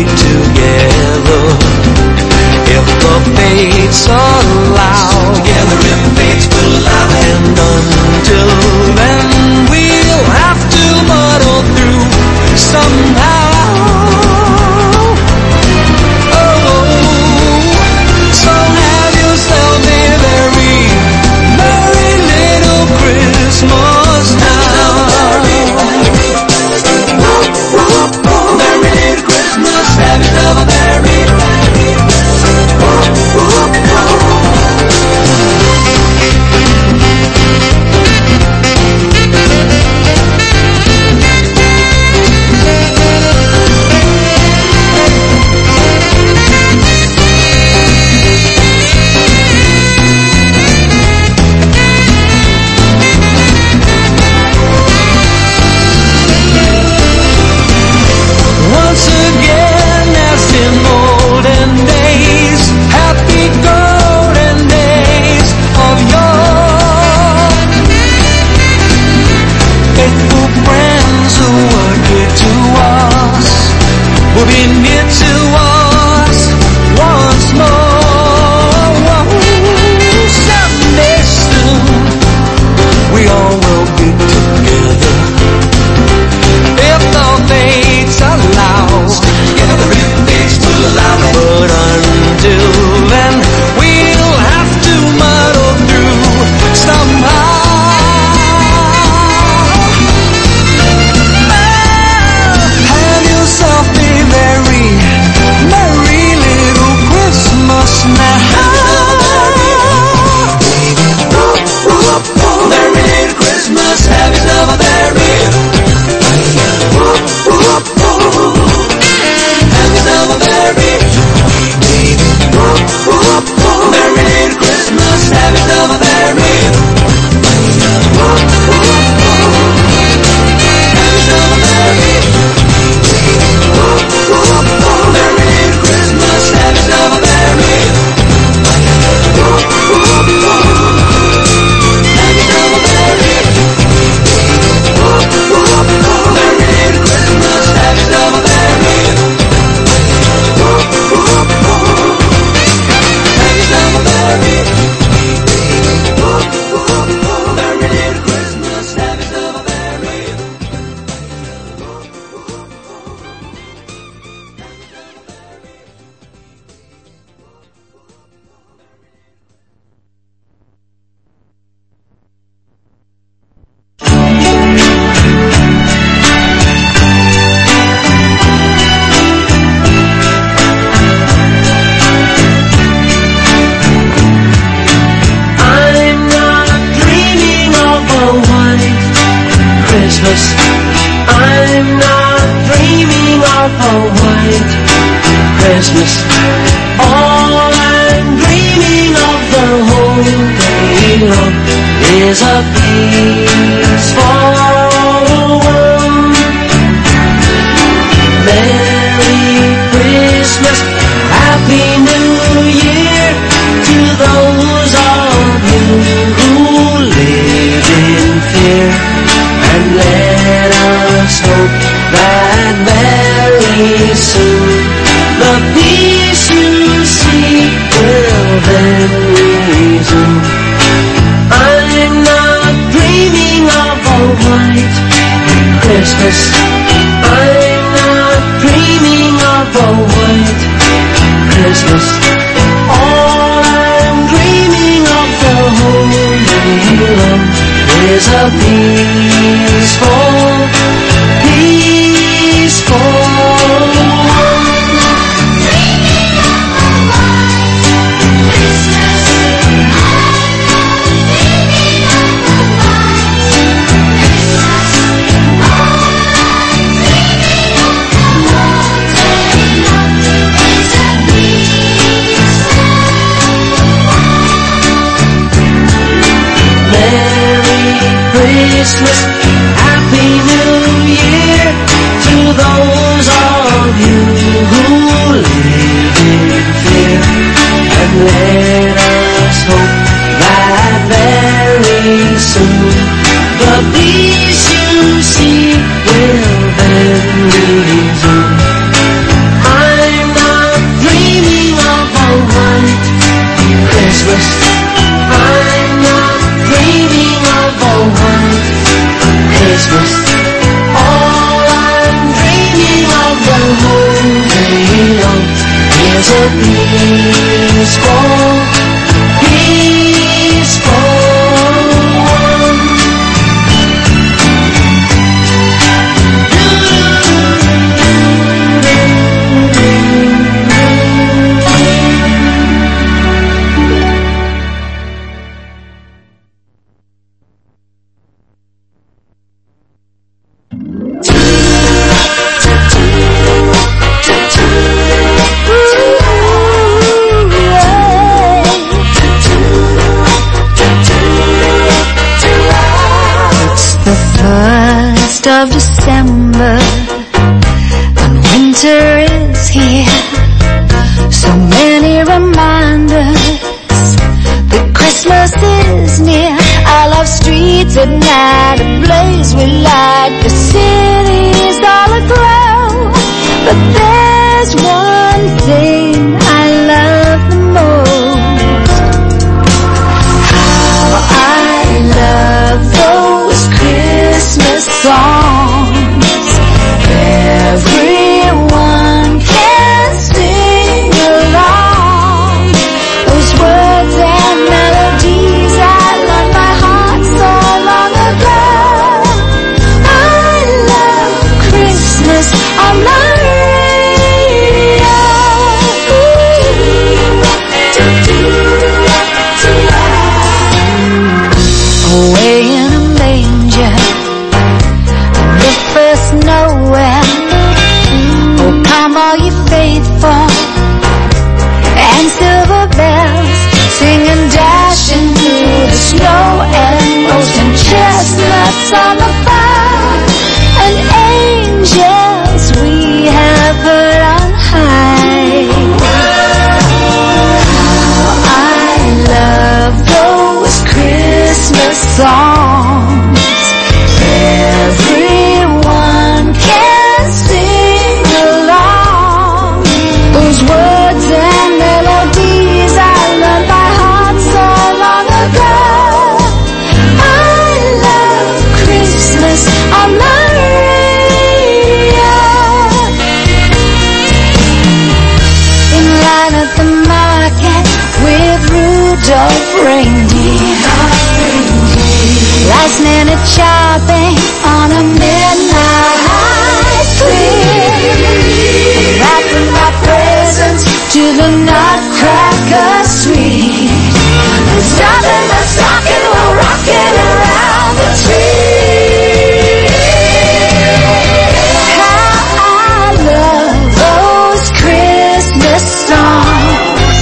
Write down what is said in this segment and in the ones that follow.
be together if the fates allow. Together if fates will allow. And until then we'll have to muddle through somehow. We'll be near to us once more. Someday soon we all will be together if the fates allow. Together if fates will allow. But until then we'll have to muddle through somehow. I'm not dreaming of a white Christmas. All I'm dreaming of the whole day long is a peaceful one. Merry Christmas, Happy New Year to those of you who live in fear. And let us hope that very soon the peace you seek will then resume. I'm not dreaming of a white Christmas. I'm not dreaming of a white Christmas. All I'm dreaming of the whole day long is a peaceful Christmas. 1st of December, and winter is here. So many reminders that Christmas is near. I love streets at night ablaze with light. The city's all aglow, but there's one thing I love the most. How I love those Christmas songs. Everyone can sing along. Those words and melodies I learned by heart so long ago. I love Christmas on my radio. Away in a manger, the first Noel. Oh, come all you faithful, and silver bells singing, dashing through the snow, and roasting chestnuts on the fire, and angels we have heard on high. How I love those Christmas songs. Everyone can sing along. Those words and melodies I learned by heart so long ago. I love Christmas on my radio. In line at the market with Rudolph reindeer. Last minute shopping on a midnight clear. Wrapping my presents to the Nutcracker Suite. And stopping the stocking while rocking around the tree. How I love those Christmas songs.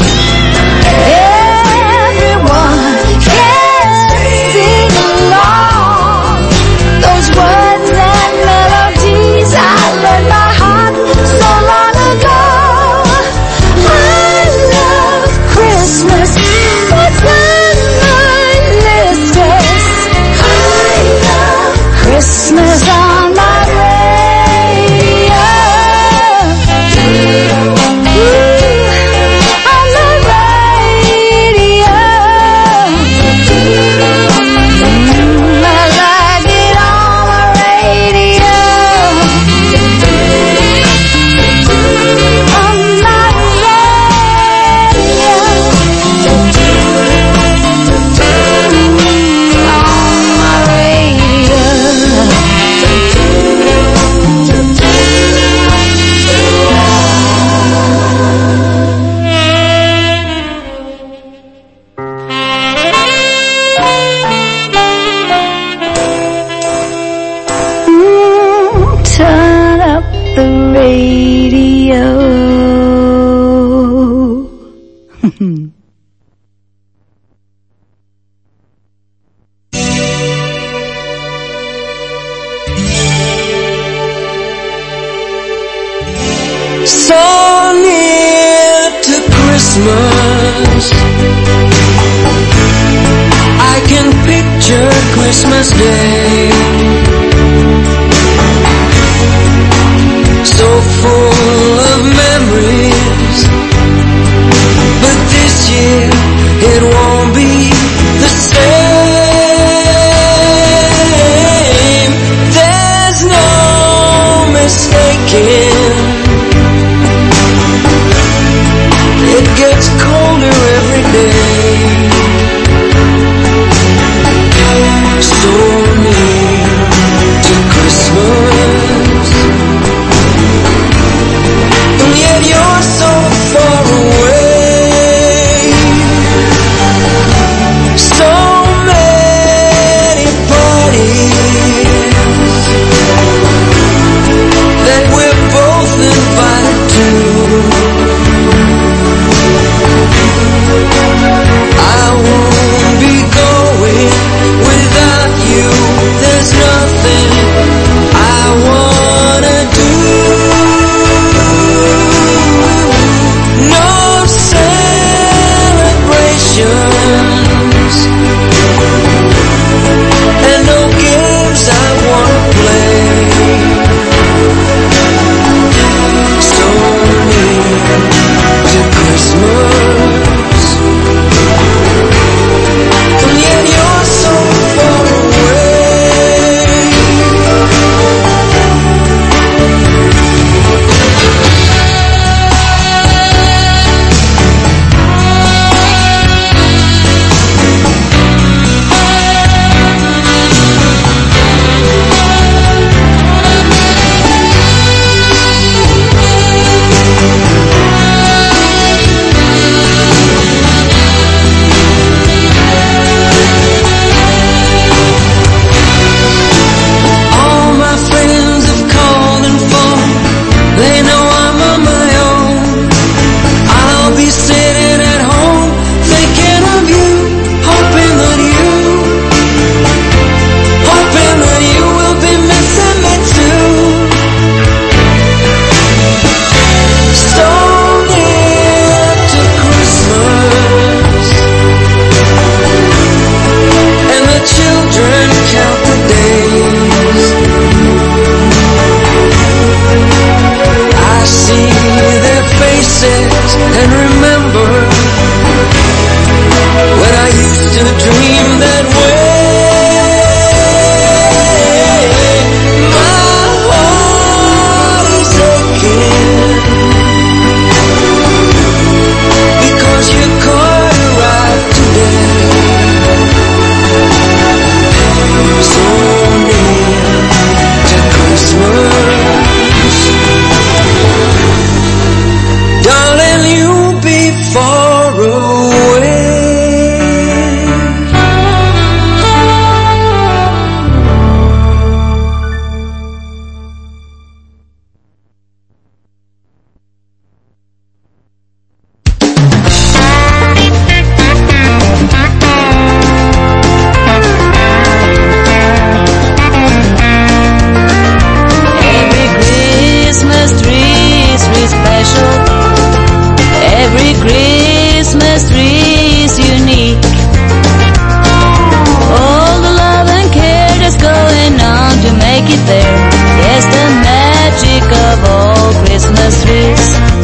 Everyone can sing along. Those words and melodies I learned by heart so long ago. I love Christmas. What's on my list is I love Christmas on my radio. On the radio. I like it on the radio. On my radio. On my radio. Turn up the radio. So near to Christmas, I can picture Christmas Day. So full of memories, but this year it won't be the same. There's no mistaking, it gets colder every day. So near Christmas tree is unique. All the love and care that's going on to make it there. Yes, the magic of all Christmas trees.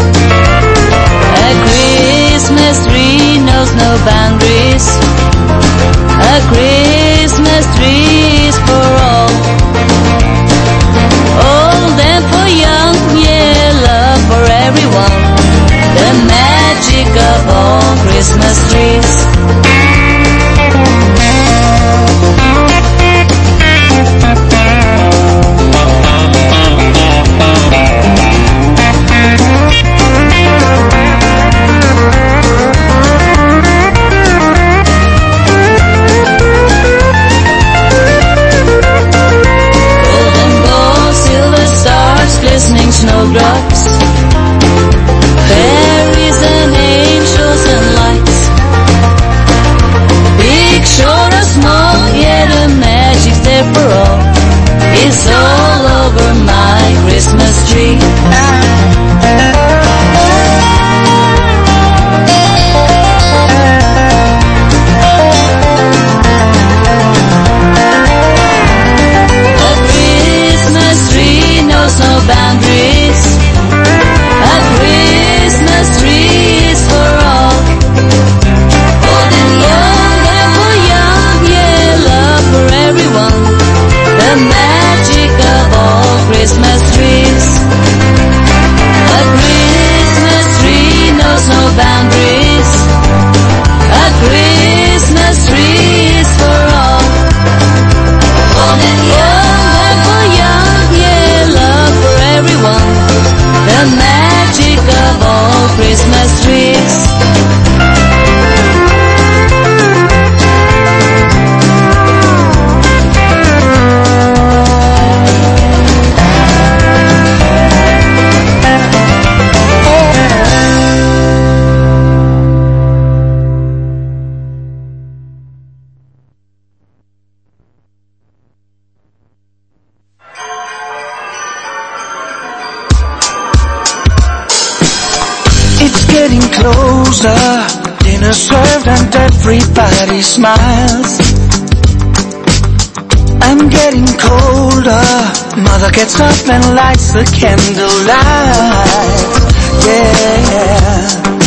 A Christmas tree knows no boundaries. A Christmas tree is for all. Old and for young, yeah, love for everyone. The magic of all Christmas trees. Glistening snowdrops, fairies and angels and lights. Big, short or small, yeah, the magic's there for all. It's all over my Christmas tree. No boundaries. A Christmas tree is for all. Old and young and for young, yeah, love for everyone. The magic of all Christmas trees. A Christmas tree knows no boundaries. A Christmas tree is for all. Old and young and for young, yeah, love for everyone. The magic of all Christmas trees. Getting closer, dinner served and everybody smiles. I'm getting colder, mother gets up and lights the candlelight. Yeah.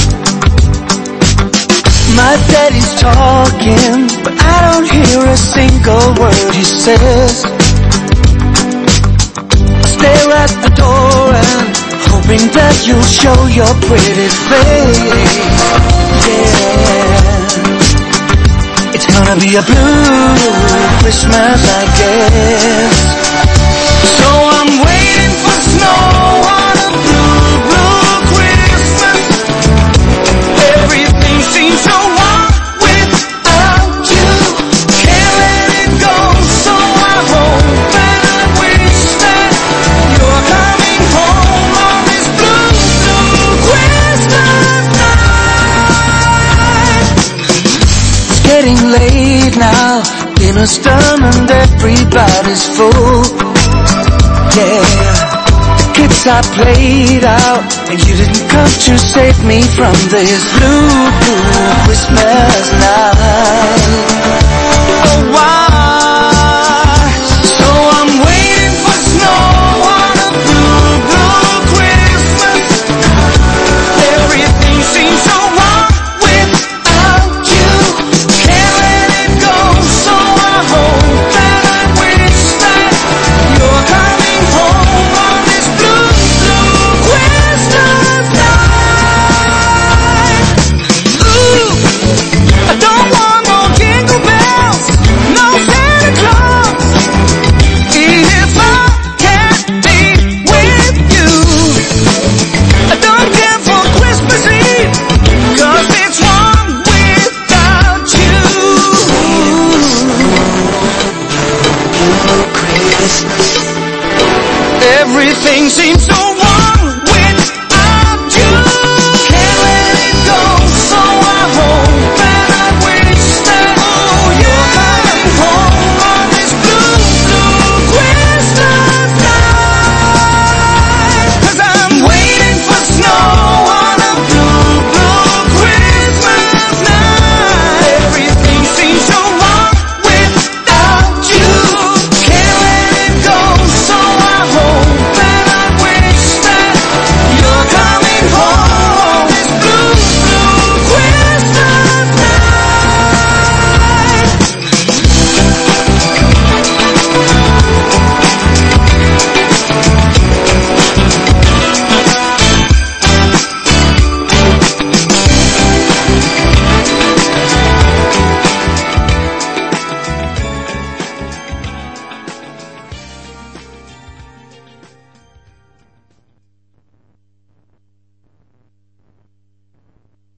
My daddy's talking, but I don't hear a single word he says. I stare at the door and hoping that you'll show your pretty face. Yeah, it's gonna be a blue Christmas, I guess. So I'm waiting for snow on a blue, blue Christmas. Everything seems so wrong without you. Can't let it go, so I hope and I wish that you're coming home on this blue, blue Christmas night. It's getting late now, dinner's done and everybody's full. Yeah, the kids are played out, and you didn't come to save me from this blue, blue Christmas night. Oh, why? So I'm waiting for snow on a blue, blue Christmas. Everything seems so wrong without you. Can't let it go, so I hope that I wish that you're coming home on this blue, blue Christmas night. Ooh, I don't want no jingle bells, no Santa Claus, if I can't be with you. I don't care for Christmas Eve, 'cause it's wrong without you. Blue Christmas. Everything seems so wrong without you. Can't let it go, so I hope and I wish that you're coming home on this blue, blue Christmas night. 'Cause I'm waiting for snow on a blue, blue Christmas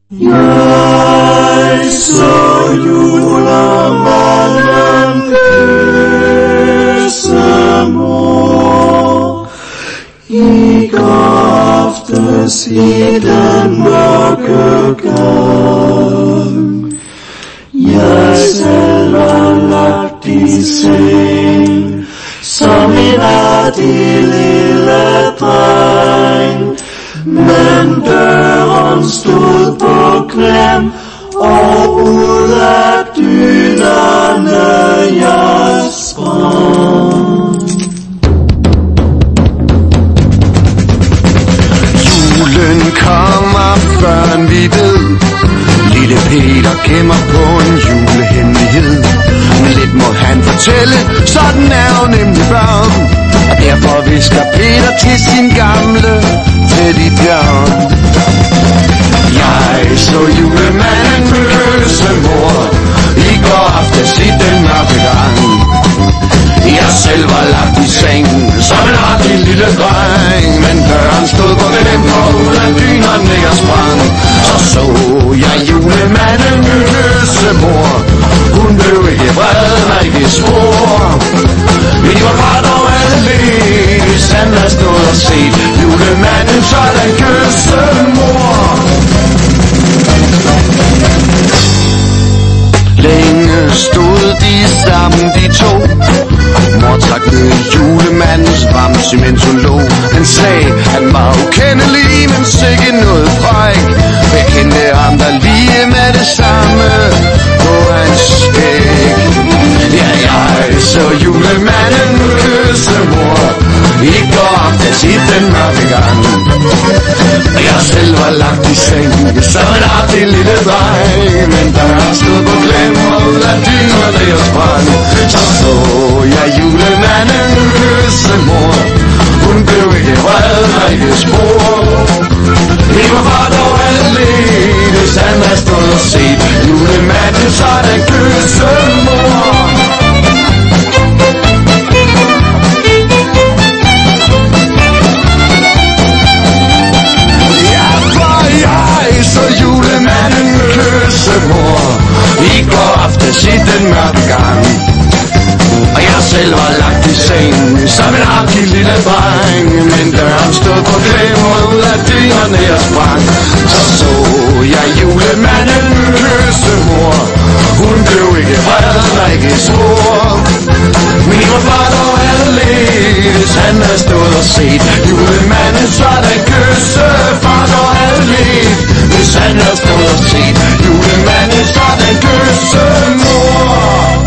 Jeg så julemanden kysse mor i går aftes i den mørke gang. Jeg selv var lagt i seng som en artig lille dreng, men døren stod på klem, og ud af dynerne jeg sprang. Julen kommer før end vi ved. Lille Peter gemmer på en julehemmelighed, men lidt må han fortælle, sådan er jo nemlig børn. Og derfor visker Peter til sin gamle teddybjørn. Jeg så julemanden kysse mor i går aftes i den mørke gang. Jeg selv var lagt i sengen som en artig lille dreng, men døren stod på klem, og ud af dynerne jeg sprang. Så jeg julemanden kysse mor, hun blev ikke vred, nej ikke spor. Vi var bare dog alle lidt, hvis han havde stået og set julemanden sådan kysse mor. Længe stod de sammen, de to. Mor trak ned julemandens vamse, mens hun lå. Han sagde, han var ukendelig, men sikke noget fræk. Jeg kendte ham der lige med det samme på hans skæg. Ja, jeg så julemanden kysse mor i går aftes i den mørke gang. Jeg selv var lagt i sengen som en artig lille dreng, men døren stod på klem, og ud af dynerne jeg sprang. Så jeg julemanden kysse mor, hun blev ikke vred, nej ikke spor. Vi var bare dog alle lidt, hvis han havde stået og set julemanden sådan kysse mor. Så julemanden kysse mor i går aftes i den mørke gang. Og jeg selv var lagt i sengen som en artig lille dreng, men døren stod på klem, og ud af dynerne jeg sprang. Så jeg julemanden kysse mor, hun blev ikke vred, der ikke spor. Men I var bare dog alle lidt, hvis han havde stået og set julemanden sådan kysse far dog alle lidt. Hvis han havde stået og set julemanden sådan kysse mor.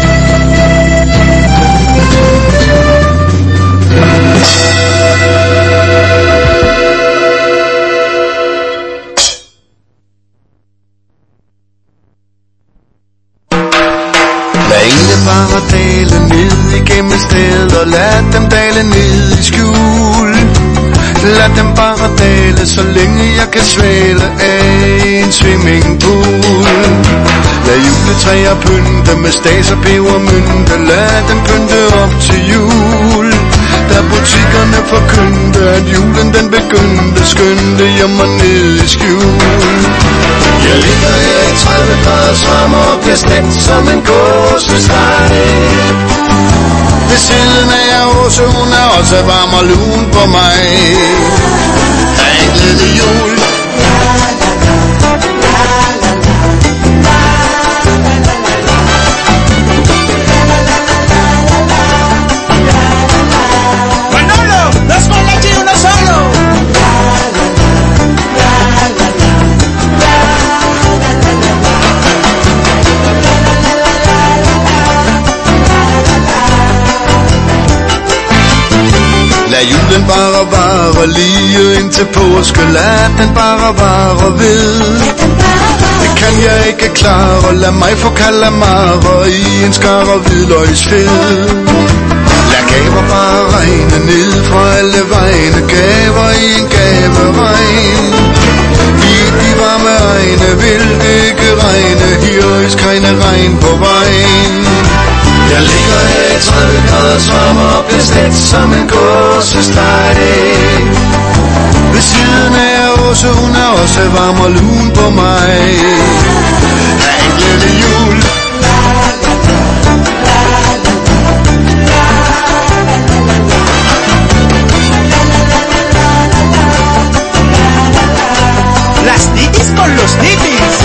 Lad engle bare dale ned igennem stedet, og lad dem dale ned i skjul. Lad dem bare dale, så længe jeg kan svæle af en swimmingpool. Lad juletræer pynte med stas og pebermynte, lad dem pynte op til jul. Da butikkerne forkyndte, at julen den begyndte, skyndte jeg mig ned i skjul. Jeg ligger her i 30 graders varme og bliver stegt som en gåsesteg. Ved siden af jer Åse, hun er også varm og lun på mig. Der er en glædelig jul. Manolo, let's go let you know solo. Lad julen bare vare lige indtil påske, lad den bare vare ved. Det kan jeg ikke klare, lad mig få kalamarer i en skar og hvidløgsfed. Lad gaver bare regne ned fra alle vegne, gaver i en gaveregn. I de varme egne vil ikke regne, hirøjskregne regn på vejen. Jeg ligger her i 30 graders varme og bliver stegt som en gåsesteg. Ved siden af Åse, hun er også varm og lun på mig. Ha' en glædelig jul. Las nitis con los nitis.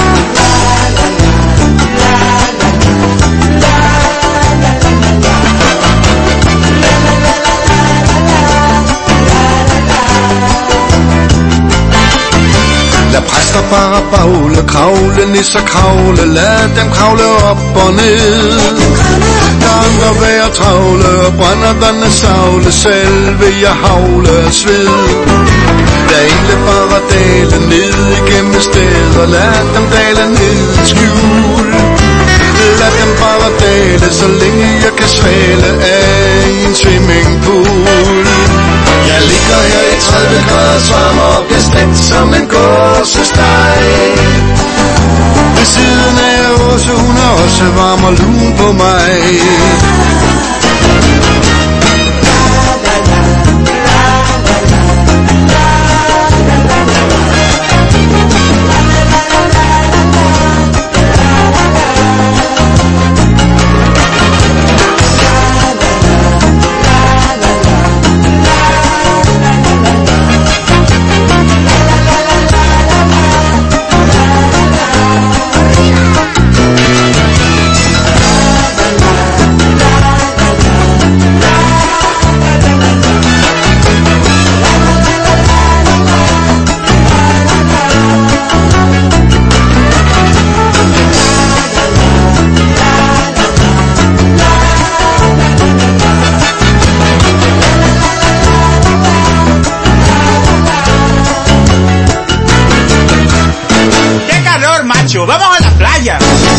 Lad præster bare bagle, kravle, nisser kravle, lad dem kravle op og ned. Der andre være travle, og brænderne savle, selv vil jeg havle af sved. Lad engle bare dale ned igennem steder, lad dem dale ned i skjul. Lad dem bare dale, så længe jeg kan svale af en swimmingpool. Jeg ligger her i 30 graders varme og bliver stegt som en gåsesteg. Ved siden af Åse, hun er også varm og lun på mig. ¡Vamos a la playa!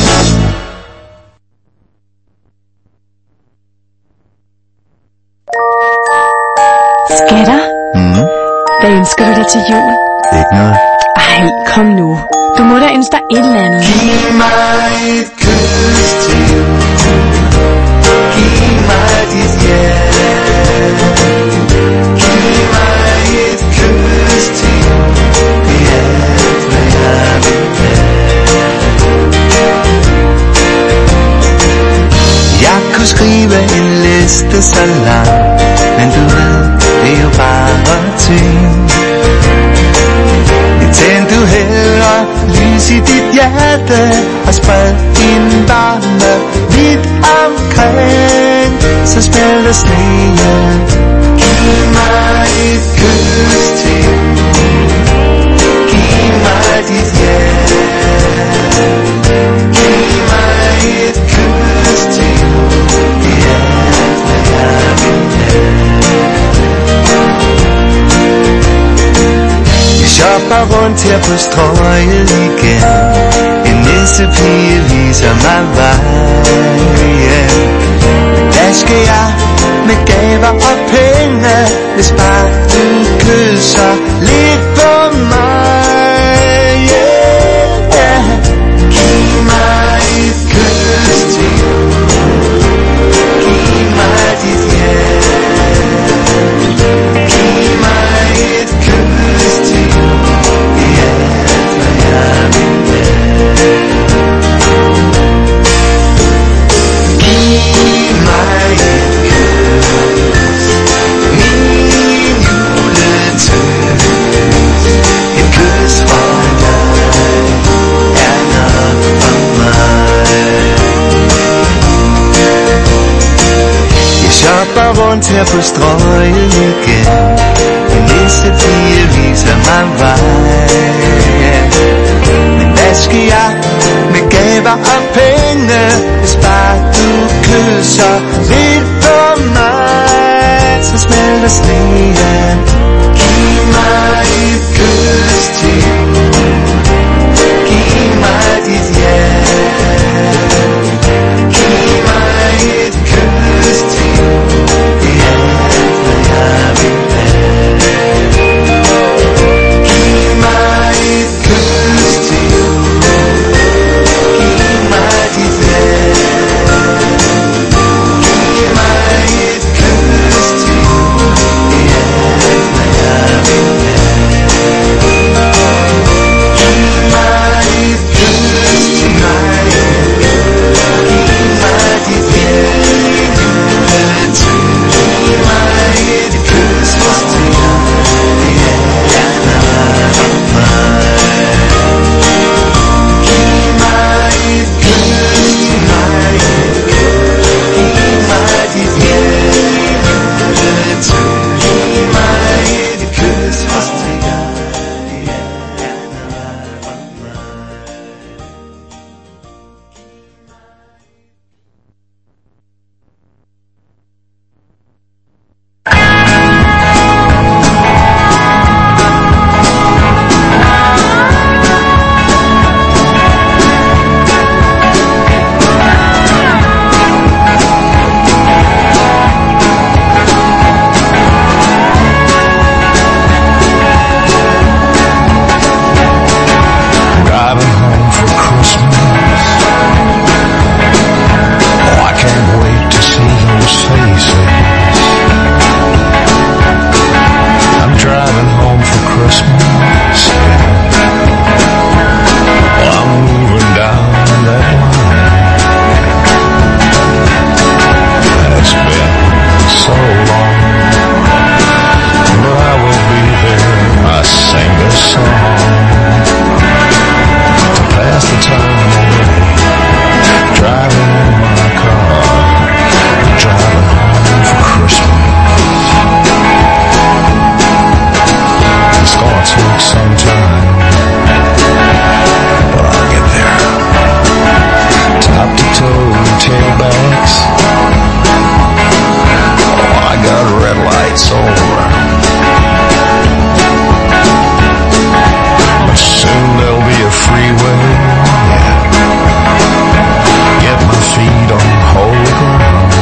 Skatter? Hvad ønsker du dig til jul? Ikke noget. Ej, kom nu. Du må da ønske dig et eller andet. Giv mig et kys til jul. Giv mig dit hjerte. Giv mig et kys til jul. Det er alt, hvad jeg vil have. Jeg kunne skrive en liste så lang, men du ved, det er jo bare ting. Tænd du hellere lys i dit hjerte og spred din varme vidt omkring, så smelter sneen. Giv mig et kys til jul. Giv mig dit hjerte. Giv mig et kys til jul. Det er alt, hvad jeg vil have. Jeg shopper rundt her på Strøget igen. En nissepige viser mig vejen. Der skal jeg med gaver og penge, hvis bare du kysser lidt på mig. Yeah. Giv mig et kys til jul. Giv mig dit hjerte. Giv mig et kys til jul. Det er alt, hvad jeg vil have. Giv mig et kys, min juletøs. Et kys fra dig er nok for mig. Jeg shopper rundt her på Strøget igen. En nissepige viser mig vej. Men hvad skal jeg med gaver og penge, hvis bare du kysser lidt på mig, så smelter sneen. Giv mig et kys til jul. Giv mig dit hjerte. Giv mig et kys til jul. Det er alt, hvad jeg vil have. Giv mig et kys til jul. Giv mig I'll take some time, but I'll get there. Top to toe, tailbacks. Oh, I got red lights all around. But soon there'll be a freeway, yeah. Get my feet on holy ground.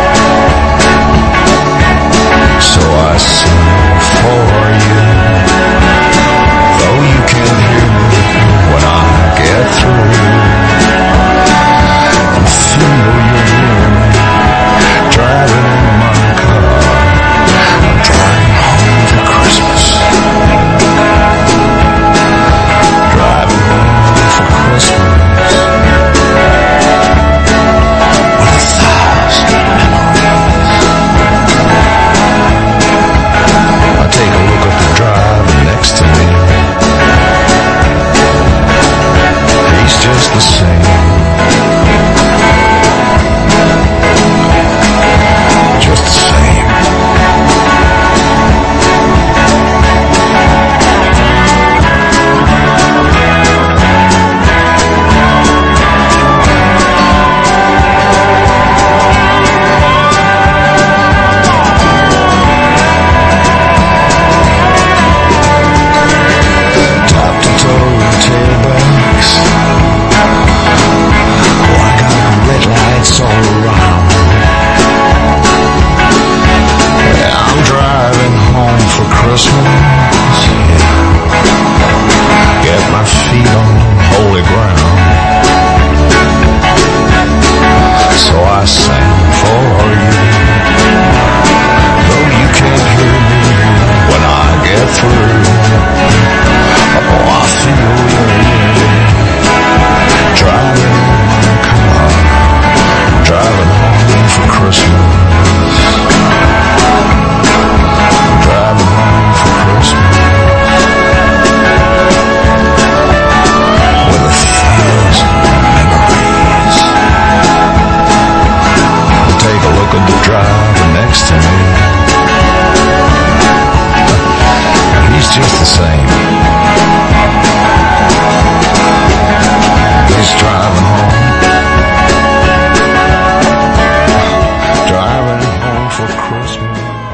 So I sing for you, though you can't hear me when I get through. And feel you're near me, driving in my car. I'm driving home for Christmas. Driving home for Christmas. With 1,000 memories. I take a look at the driver next to me. He's just the same. Just the same. Top to toe tailbacks. Oh, I got red lights all around. Yeah, I'm driving home for Christmas. Yeah. Get my feet on holy ground. So I sing for you, though you can't hear me when I get through. Oh, I feel you're near me, driving in my car, driving home for Christmas. Driving home for Christmas. With 1,000 memories. I'll take a look at the driver next to me. He's just the same. He's driving home. Driving home for Christmas.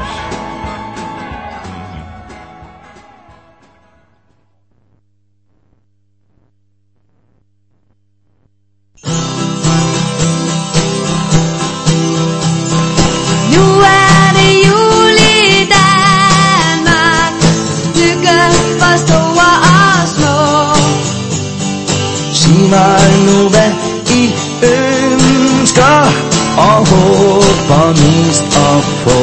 Nu er det jul i Danmark. Lykke for store og små. Sig mig nu, hvad I ønsker og håber mest at få.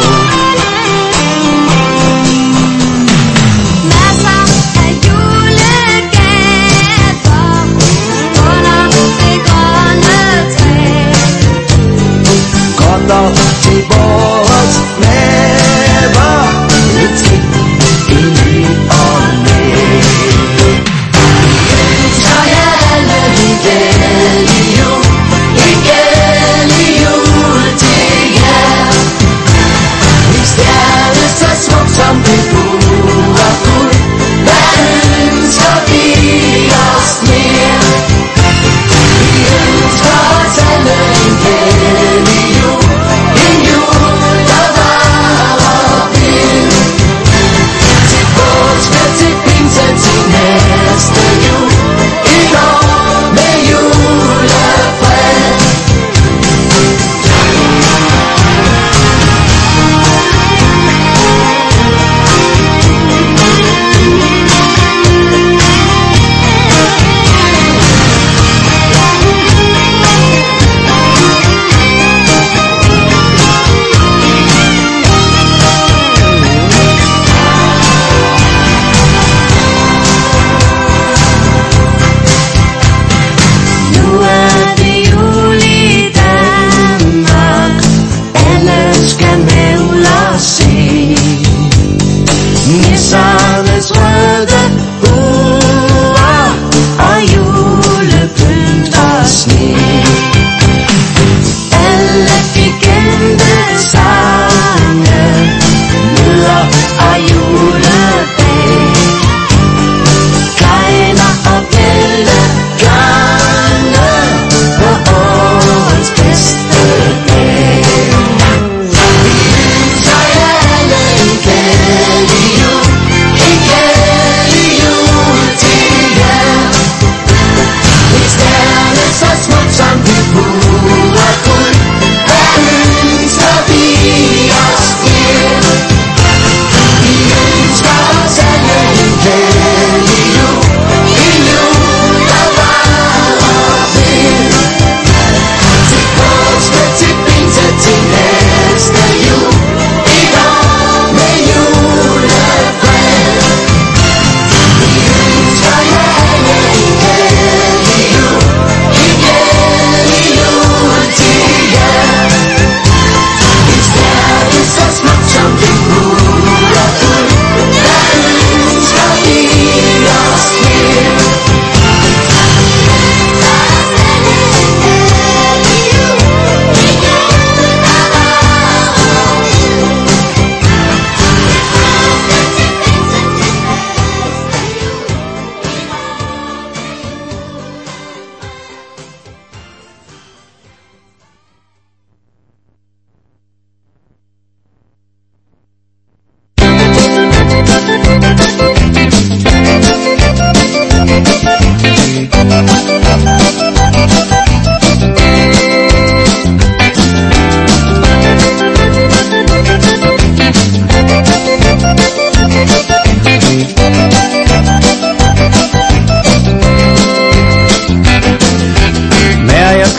Masser af julegaver under det grønne træ. Godt op til vores maver. Et ting i ny og næ. Så jeg alle en glædelig jul. En glædelig jul til jer. Min stjerne så smuk som det gode guld. Hvad ønsker vi os mere? Vi ønsker os alle en glædelig jul. En jul, der varer ved. Til påske, til pinse, til næste jul. Et år med julefred. Nu er det jul i Danmark. Alle skal med ud og se. Nissernes røde huer og julepynt og sne. Alle fik gemte sange. Møder og julebag.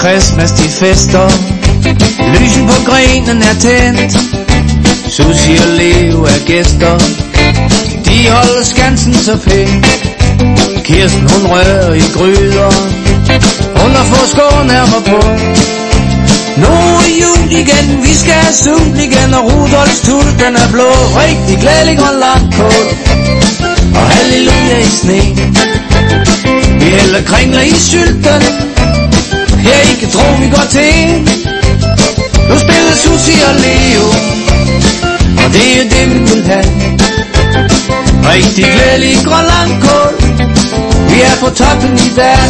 Christmas de fester, lysen på grenen er tændt. Susie og Leo er gæster, de holder skansen så pænt. Kirsten hun rører i gryder, hun har fået skåren nærmere på. Nu er jul igen, vi skal have sul igen, og Rudolfs tud den er blå. Rigtig glædelig grønlandkål, og halleluja i sne. Vi hælder kringler i sylten, jeg ikke tror vi går til. Nu spiller Susie og Leo, og det er det vi vil have. Rigtig glædelig grønlandkål, vi er på toppen i dag.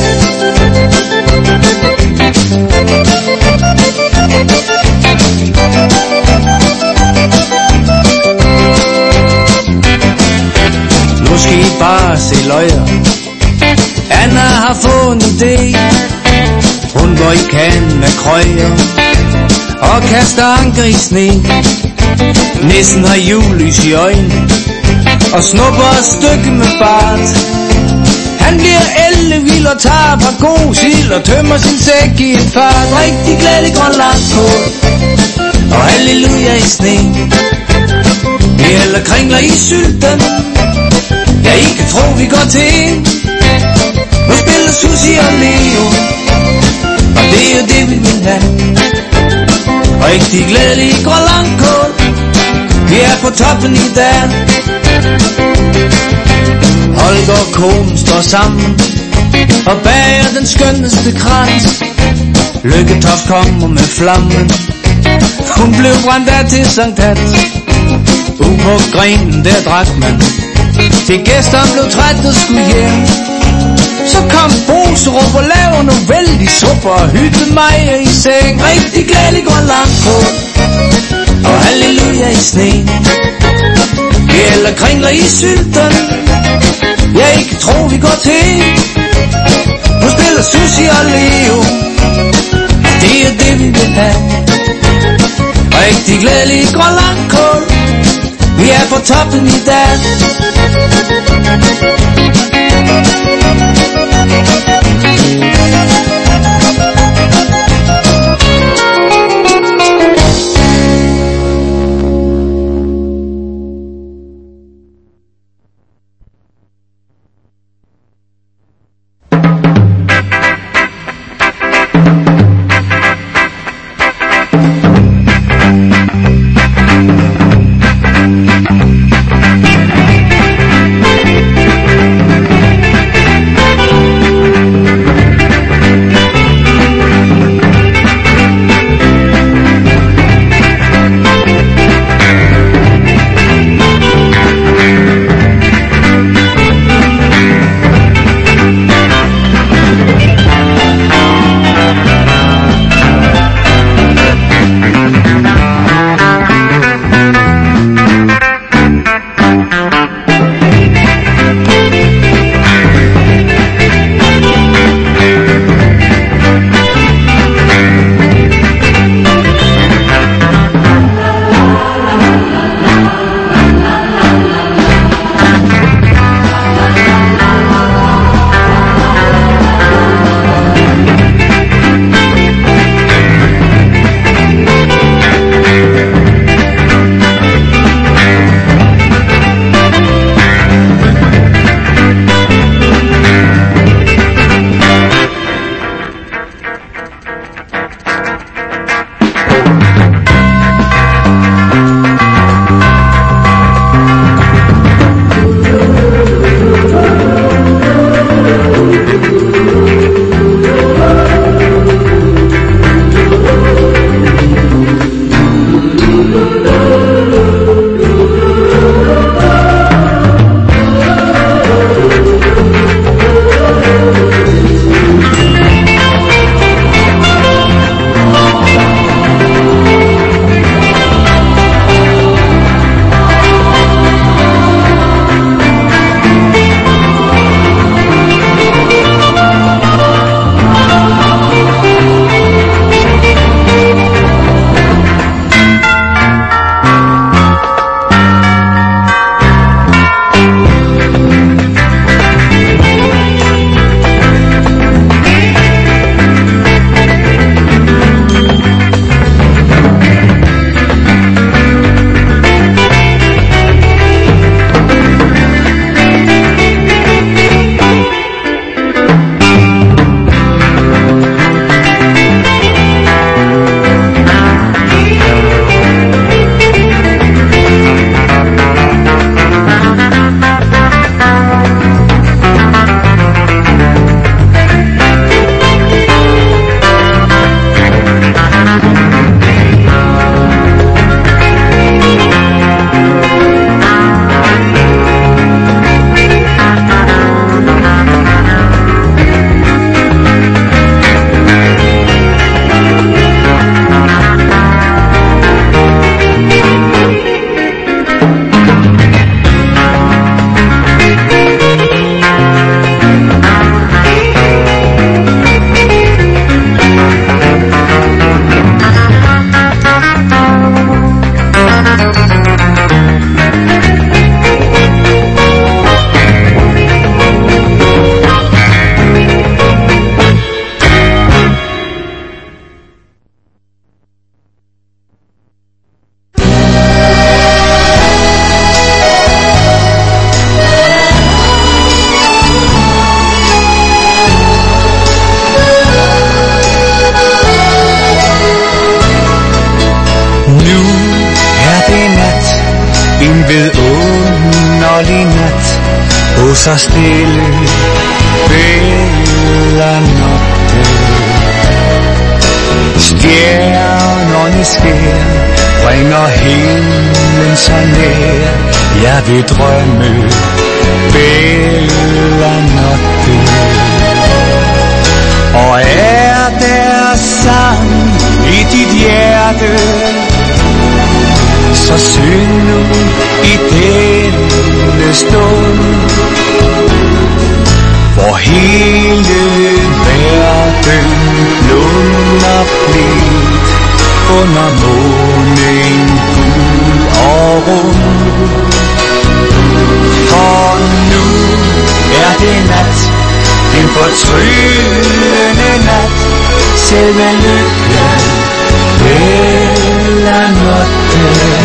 Nu skal I bare se løjer. Anna har fået en idé. Hun går i kan med krøjer og kaster anker i sne. Nissen har julelys i øjnene og snupper et stykke med bart. Han bliver ellevild og tager et par gode sild og tømmer sin sæk i en fart. Rigtig glædelig grønlandskål og halleluja i sne. Vi hælder kringler i sylten, ja I kan tro vi går til. Nu spiller Susie og Leo, og det er det vi vil have. Rigtig glædelig grønlandskål, vi er på toppen i dag. Holger og konen står sammen og bager den skønneste krans. Lykketoft kommer med flammen, hun blev brændt af til Sankt Hans. Ude på grenen der drak man, til gæsterne blev træt og skulle hjem. Så kom Boserup og lavede nogle vældig supper og hyggede mig i seng. Rigtig glædelig grønlandskål og halleluja i sne. Vi hælder kringler i sylten, ja I kan tro vi går til. Nu spiller Susie og Leo, det er det vi vil have. Rigtig glædelig grønlandskål, vi er på toppen i dag. vinterlig nat, og så stille bella notte. Stjernerne skær, bringer himlen så nær. Jeg vil drømme bella notte. Og er der sang i dit hjerte, så syng nu i denne stund, hvor hele verden blunder blidt under månen gul og rund. For nu er det nat, en fortryllende nat, selve lykken, bella notte.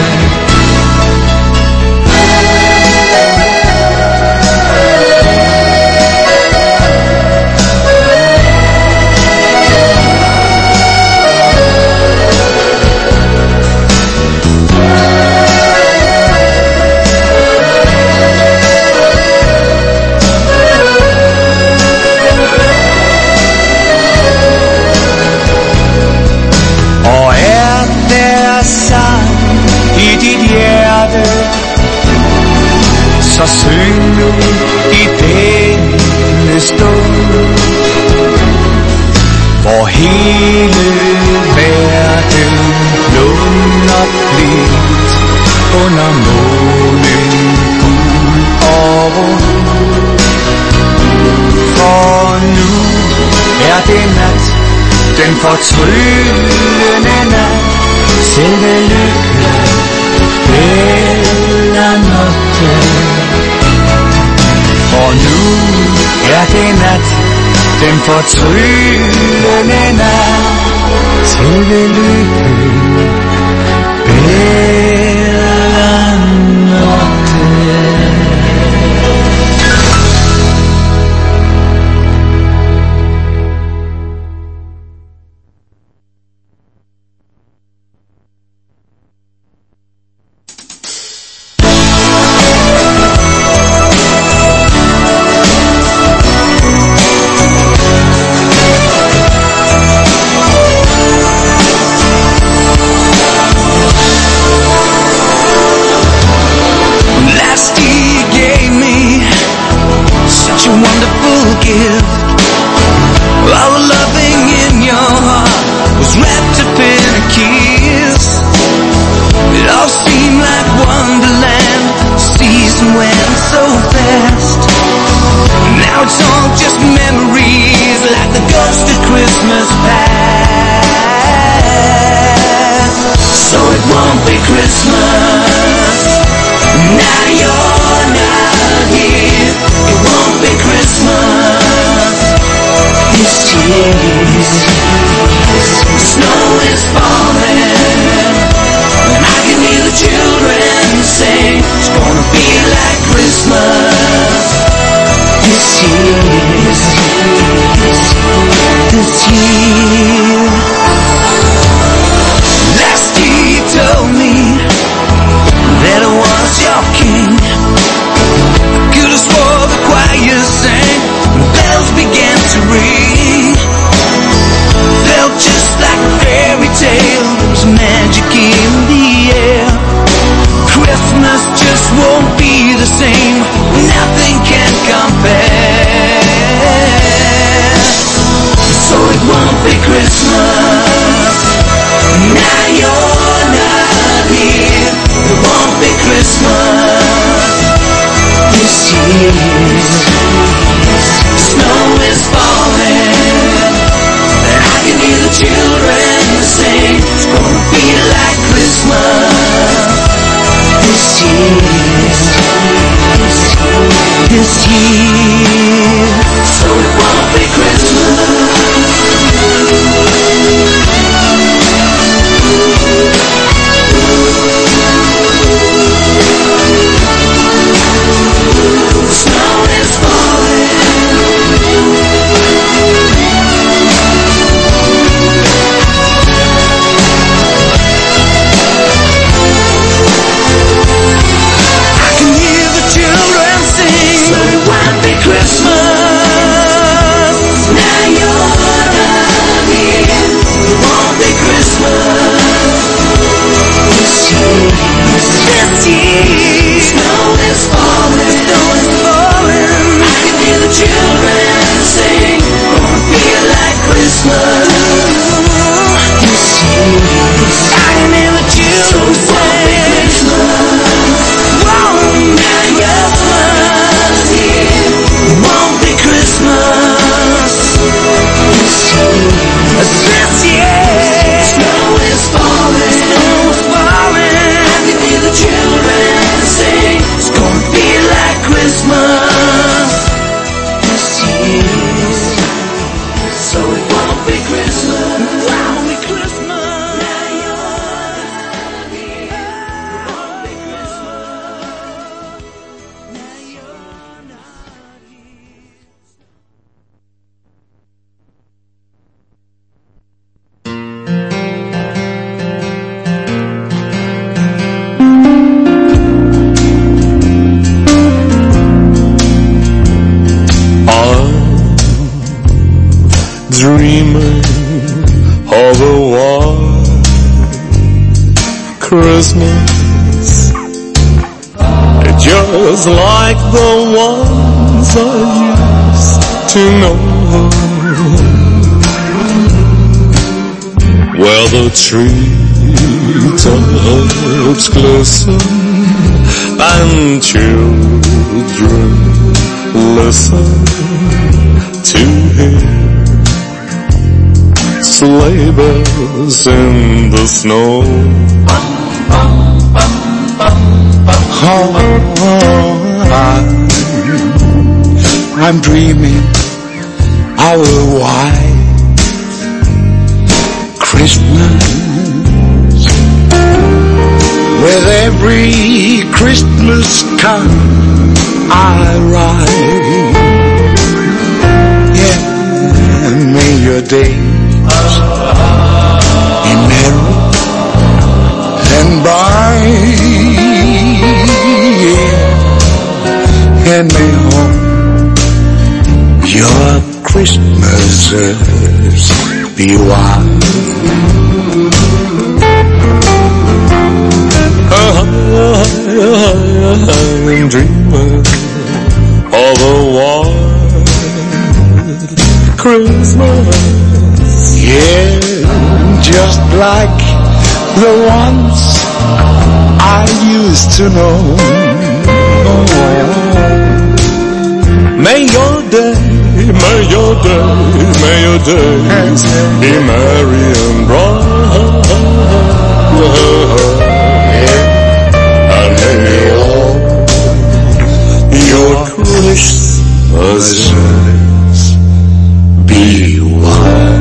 Så syng nu i denne stund, hvor hele verden blunder blidt under månen gul og rund. For nu er det nat, den fortryllende nat, selve lykken, bella notte. For nu er det nat, den fortryllende nat, selve lykken, bella notte. Children dreaming of a white Christmas, just like the ones I used to know, where the treetops glisten and children listen to hear sleigh bells in the snow. I'm dreaming of a white Christmas. With every Christmas card I write, yeah, may your days be merry and bright, yeah, and may all your Christmases be white. I'm dreaming of a white Christmas. Yeah, just like the ones I used to know. May your days be merry and bright. And may all your Christmases be white.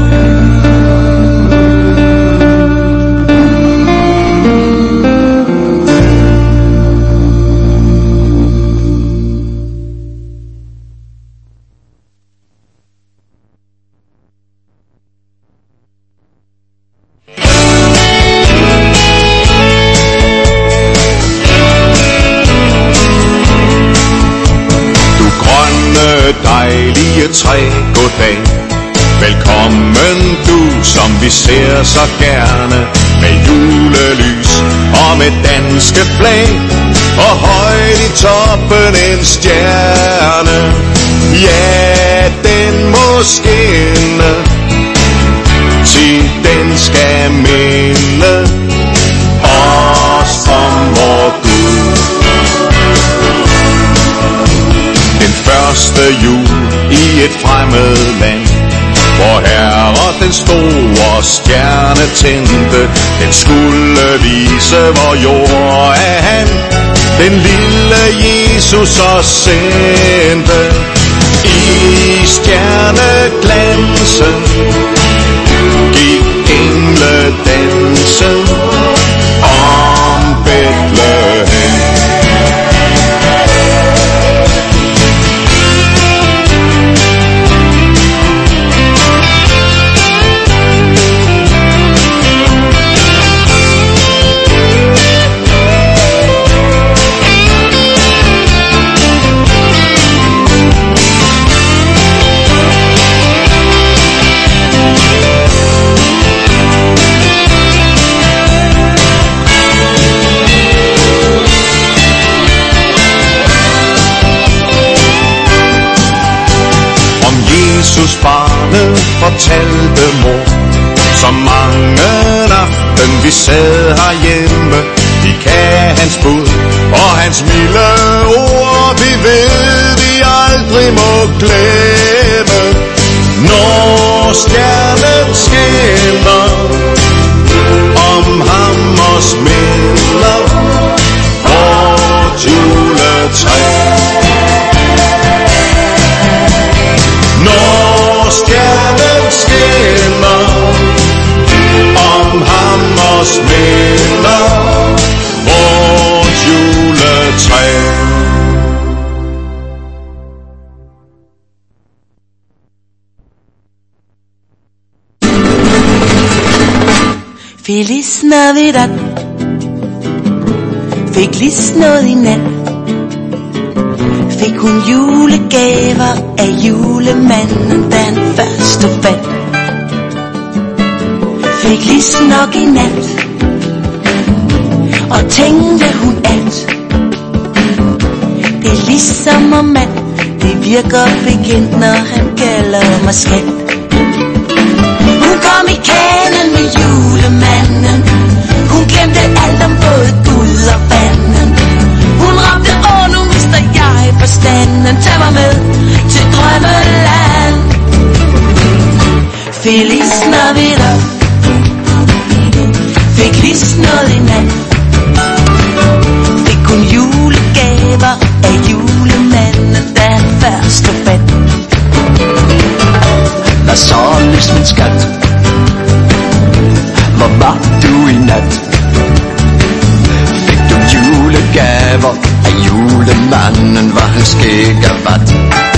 Dejlige træ, goddag. Velkommen du, som vi ser så gerne, med julelys og med danske flag, og højt i toppen en stjerne. Ja, den må skinne, til den skal minde os om vor Gud. Den første jul i et fremmed land, hvor Herre den store stjerne tændte, den skulle vise, hvor jord er han, den lille Jesus os sendte. I stjerneglansen gik engledansen om Bethlehem. Jesus barnet fortalte mor, så mange aften vi sad herhjemme. Vi kan hans bud og hans milde ord, vi ved vi aldrig må glemme. Når stjernen skinner, om ham os minder vort juletræ. Når stjernen skinner, om ham os minder vort juletræ. Feliz Navidad, fik lige noget i nat. Fik hun julegaver af julemanden, da han først stod fat. fik lis nok i nat, og tænkte hun at det er ligesom om at det virker bekendt, når han kalder mig skat. Hun kom i kanen med julemanden, hun glemte alt om både Gud og fanden. Hun råbte, åh nu mister jeg forstanden, tag mig med til drømmeland. Feliz Navidad, fik lis noget i nat, fik hun julegaver af julemanden, da han først tog fat. Hvad så, lys min skat? Hvor var du i nat? Fik du julegaver af julemanden, var han skæg og vat?